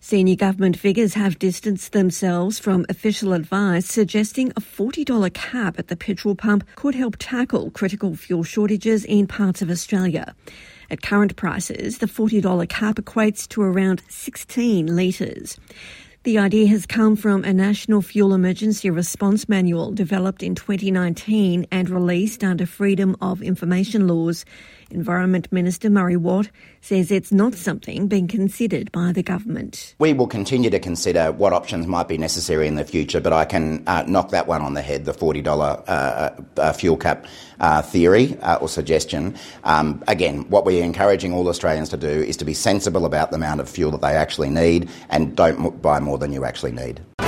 Senior government figures have distanced themselves from official advice suggesting a $40 cap at the petrol pump could help tackle critical fuel shortages in parts of Australia. At current prices, the $40 cap equates to around 16 litres. The idea has come from a National Fuel Emergency Response Manual developed in 2019 and released under Freedom of Information laws. Environment Minister Murray Watt says it's not something being considered by the government. We will continue to consider what options might be necessary in the future, but I can knock that one on the head, the $40 fuel cap theory or suggestion. Again, what we're encouraging all Australians to do is to be sensible about the amount of fuel that they actually need and don't buy more than you actually need.